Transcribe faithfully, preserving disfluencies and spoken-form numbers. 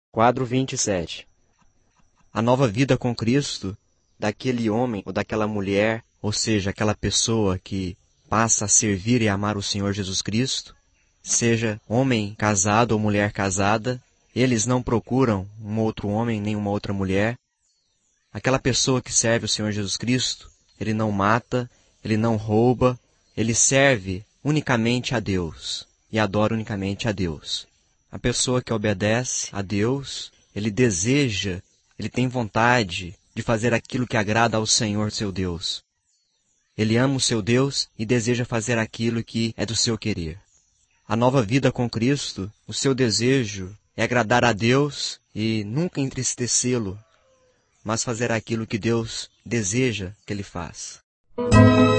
Quadro vinte e sete. A nova vida com Cristo, daquele homem ou daquela mulher, ou seja, aquela pessoa que passa a servir e amar o Senhor Jesus Cristo, seja homem casado ou mulher casada, eles não procuram um outro homem nem uma outra mulher. Aquela pessoa que serve o Senhor Jesus Cristo, ele não mata, ele não rouba, ele serve unicamente a Deus e adora unicamente a Deus. A pessoa que obedece a Deus, ele deseja, ele tem vontade de fazer aquilo que agrada ao Senhor, seu Deus. Ele ama o seu Deus e deseja fazer aquilo que é do seu querer. A nova vida com Cristo, o seu desejo é agradar a Deus e nunca entristecê-lo, mas fazer aquilo que Deus deseja que ele faça.